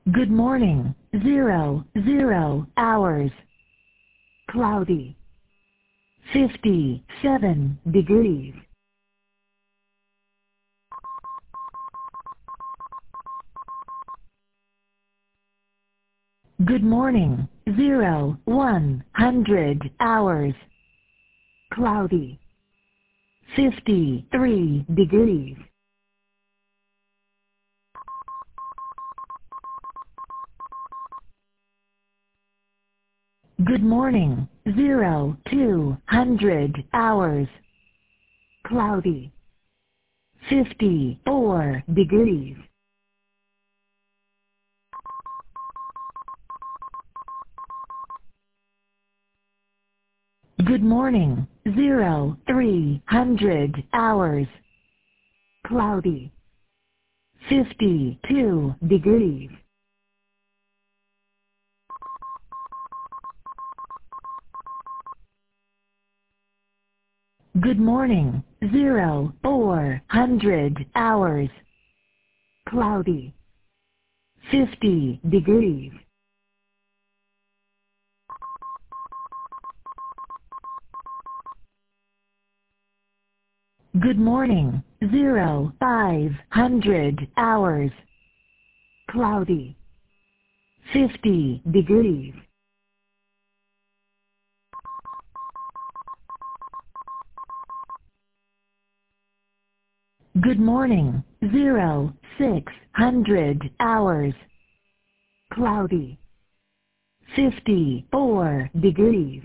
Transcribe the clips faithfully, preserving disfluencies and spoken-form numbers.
Good morning. Zero, zero hours. Cloudy. fifty-seven degrees. Good morning. Zero, one hundred hours. Cloudy. fifty-three degrees. Good morning. Zero, two hundred hours. Cloudy. fifty-four degrees. Good morning. Zero, three hundred hours. Cloudy. fifty-two degrees. Good morning. Zero, four hundred hours. Cloudy. fifty degrees. Good morning. Zero, five hundred hours. Cloudy. fifty degrees. Good morning. Zero, six hundred hours. Cloudy. fifty-four degrees.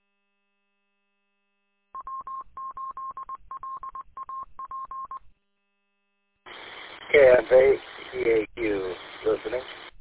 K F A C A Q listening.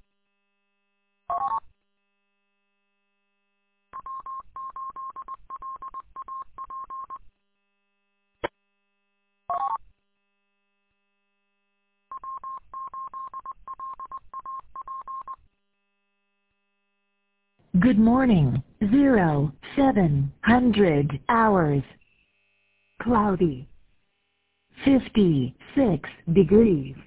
Good morning. Zero, seven hundred hours. Cloudy. fifty-six degrees.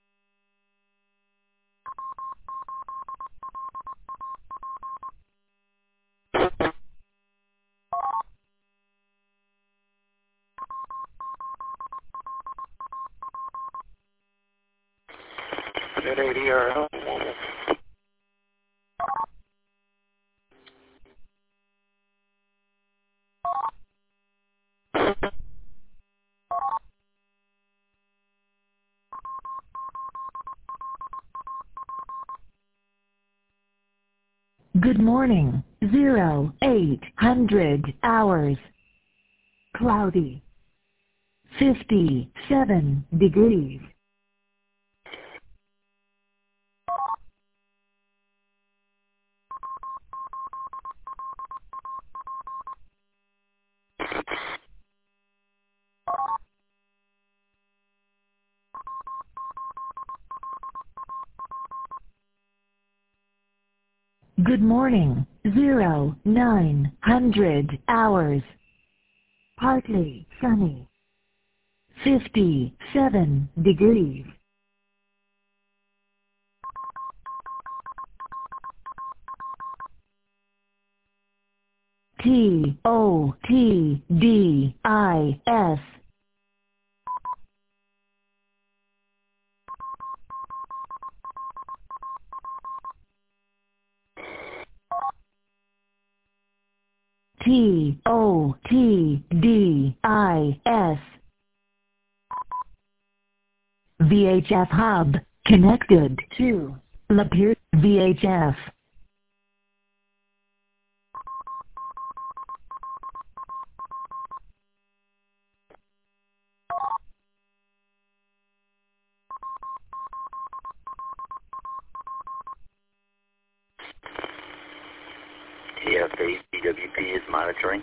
N A D R L. Good morning. Zero, eight hundred hours. Cloudy. fifty-seven degrees. Good morning. Zero, nine hundred hours. Partly sunny. fifty-seven degrees. T O T D I S. T O T D I S. V H F hub connected to Lapeer V H F. T F A C W P is monitoring.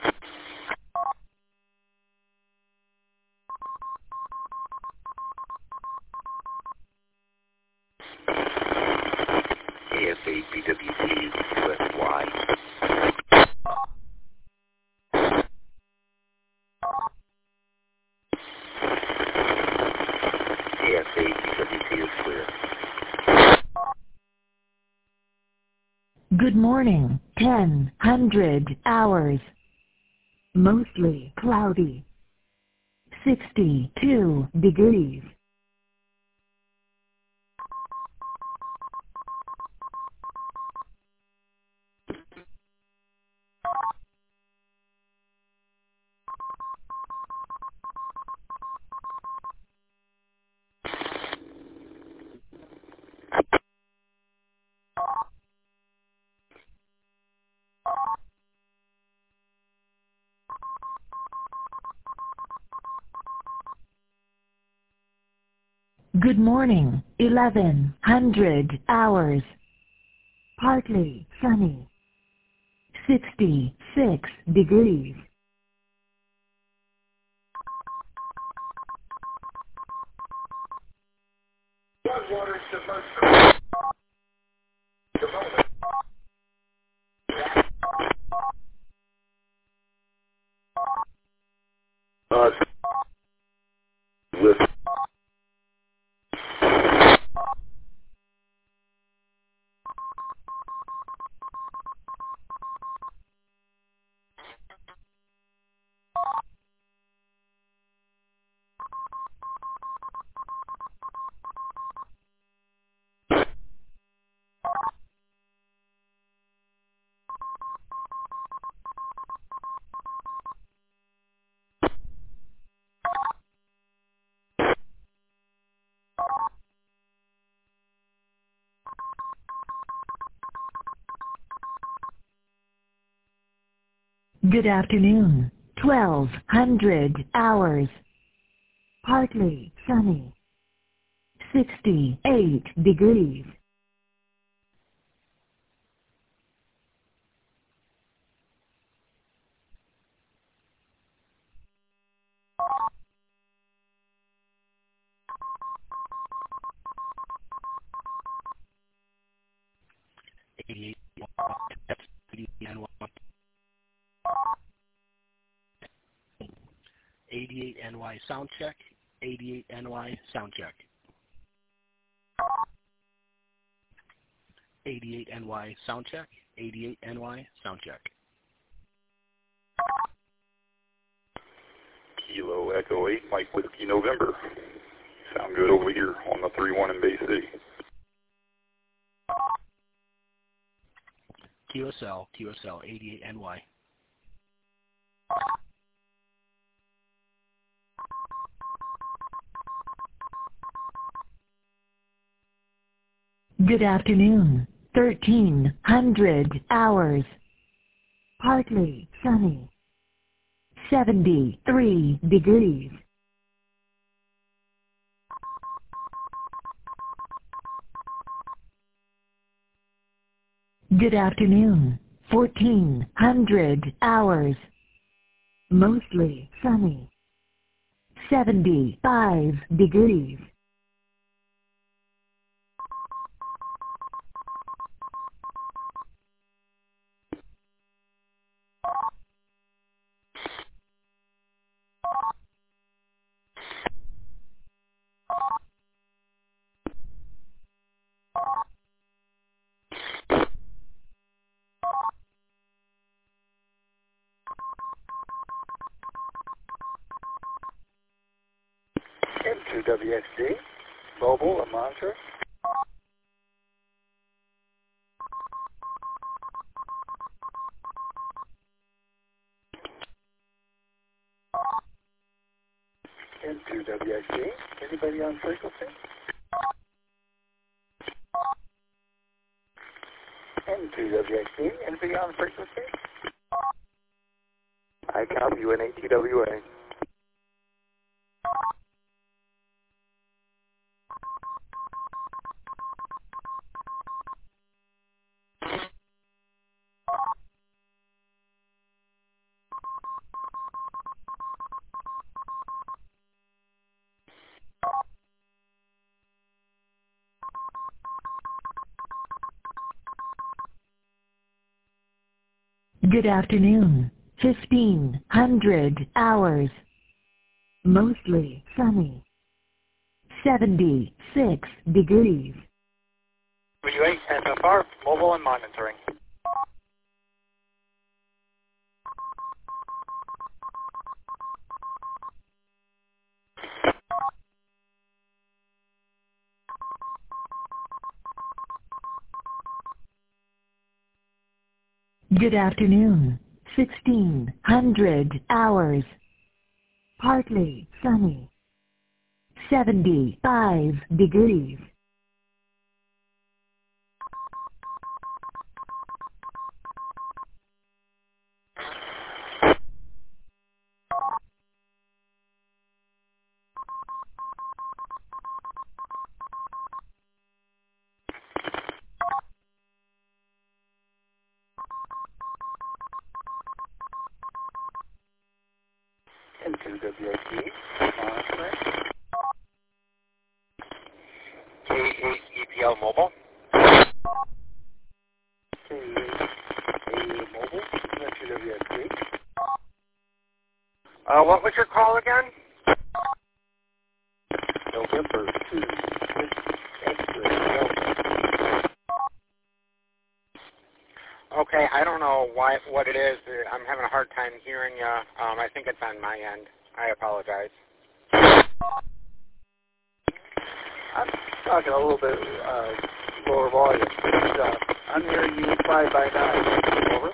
T F A C W P is U S Y. T F A C W P is clear. Good morning, ten hundred hours. Mostly cloudy. sixty-two degrees. Good morning, eleven hundred hours. Partly sunny. sixty-six degrees. Uh, listen. Good afternoon, twelve hundred hours. Partly sunny. sixty-eight degrees. eighty-eight N Y eighty-eight N Y sound check. eighty-eight N Y sound check. eighty-eight N Y sound check. eighty-eight N Y sound check. Kilo Echo eight, Mike Whiskey November. Sound good over here on the three one in Bay City. Q S L, Q S L, eighty-eight N Y. Good afternoon, thirteen hundred hours. Partly sunny. seventy-three degrees. Good afternoon, fourteen hundred hours. Mostly sunny. seventy-five degrees. M two W X D, mobile and monitor. M two W X D, anybody on frequency? M two W X D, anybody on frequency? I copy you in A T W A. Good afternoon, fifteen hundred hours. Mostly sunny. seventy-six degrees. W eight F F R, mobile and monitoring. Good afternoon. sixteen hundred hours. Partly sunny. seventy-five degrees. N two W A T, monitoring. K eight E P L Mobile. K eight Mobile, N two W A T. Uh, what was your call again? November two, X-ray Delta. Okay, I don't know why what it is. I'm having a hard time hearing you. Um, I think it's on my end. I apologize. I'm talking a little bit uh, lower volume. But, uh, I'm hearing you five by nine. Over.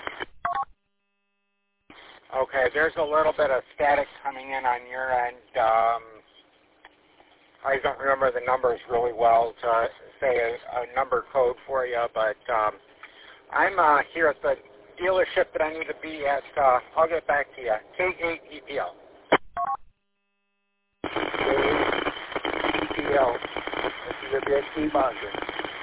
Okay, there's a little bit of static coming in on your end. Um, I don't remember the numbers really well to say a, a number code for you, but um, I'm uh, here at the dealership that I need to be at. Uh, I'll get back to you. K eight E P L. K eight E P L. This is the B S T monitoring.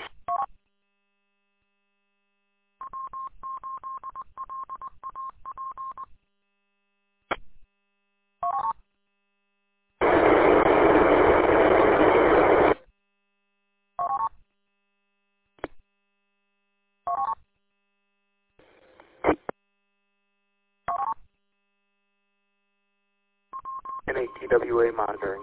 N eight T W A monitoring.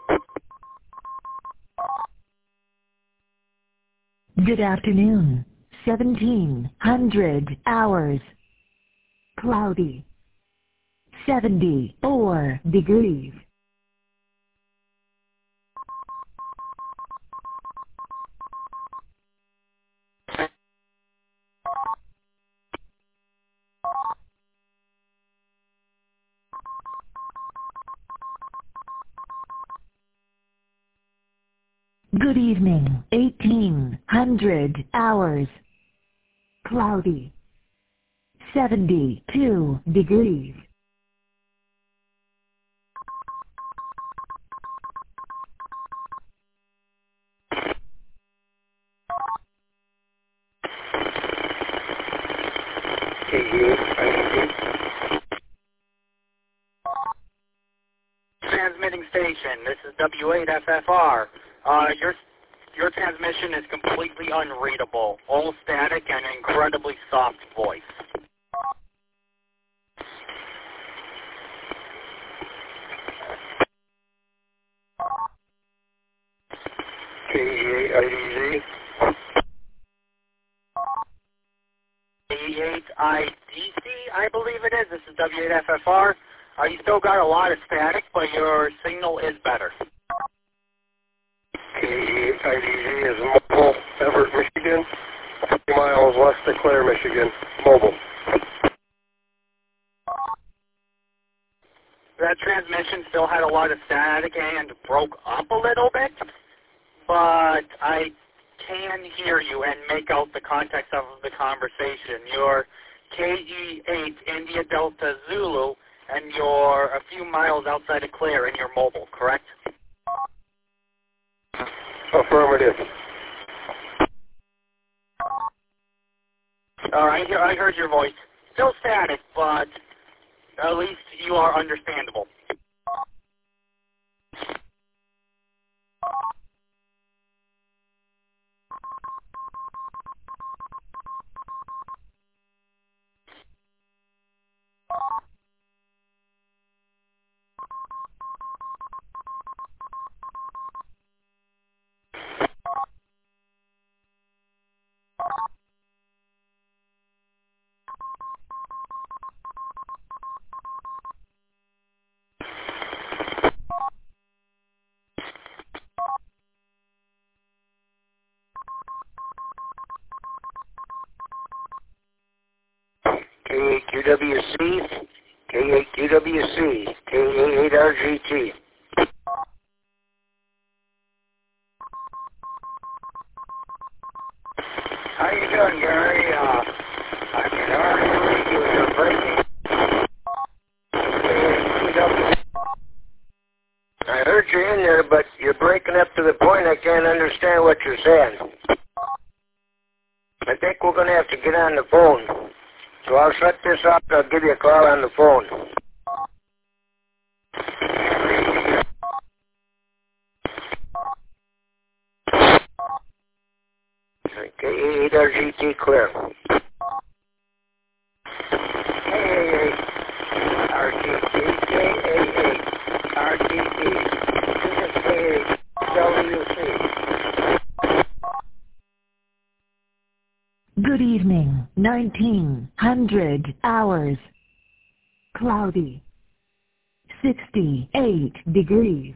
Good afternoon. seventeen hundred hours. Cloudy. seventy-four degrees. Good evening. eighteen hundred hours. Cloudy. seventy-two degrees. K eight I D. Transmitting station. This is W eight F F R. Uh, your your transmission is completely unreadable, all static and incredibly soft voice. K eight I D Z. K eight I D C, I believe it is. This is W eight F F R. Uh, you still got a lot of static, but your signal is better. K eight I D Z is mobile, Everett, Michigan. fifty miles west of Clare, Michigan. Mobile. That transmission still had a lot of static and broke up a little bit, but I can hear you and make out the context of the conversation. You're K E eight India Delta Zulu, and you're a few miles outside of Clare, and you're mobile, correct? Affirmative. All right, I heard your voice. Still static, but at least you are understandable. K eight Q W C, K eight Q W C, K A eight R G T. How you doing, Gary? Uh, I can hardly hear you. You're breaking. I heard you in there, but you're breaking up to the point I can't understand what you're saying. I think we're going to have to get on the phone. So I'll shut this off and I'll give you a call on the phone. K eight R G T clear. K eight R G T, K eight R G T, this is K eight W C. Good evening, nineteen hundred hours. Cloudy. sixty-eight degrees.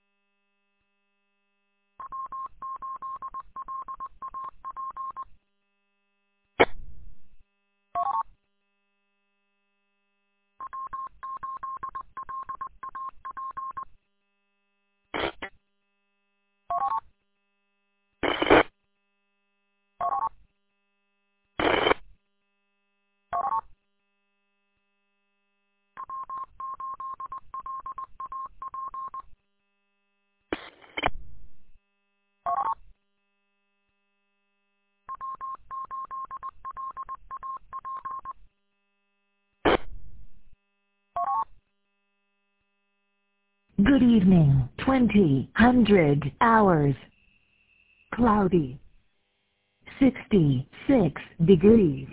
Good evening, twenty hundred hours. Cloudy. sixty-six degrees.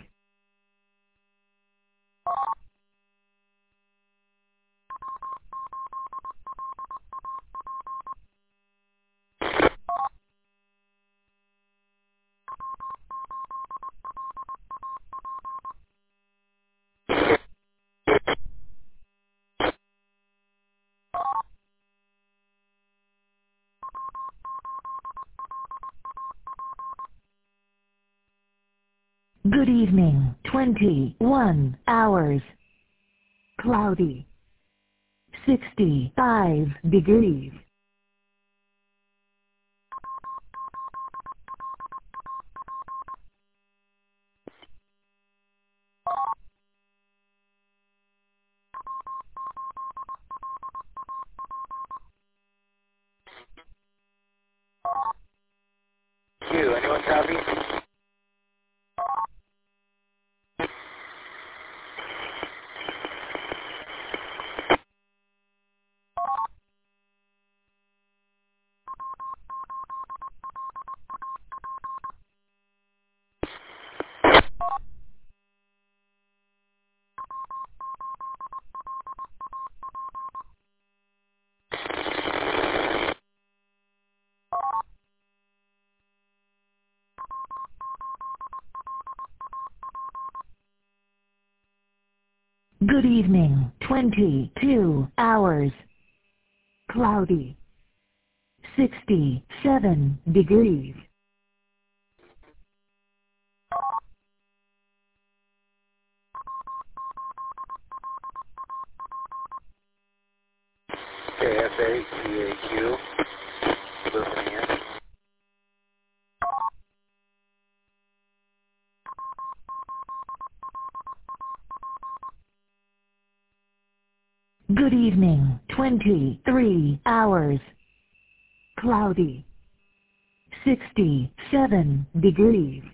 Good evening, twenty-one hours. Cloudy. sixty-five degrees. Q, anyone copy? Good evening, twenty-two hours. Cloudy. sixty-seven degrees. K F A T A Q. Listening in. Good evening, twenty-three hours. Cloudy. sixty-seven degrees.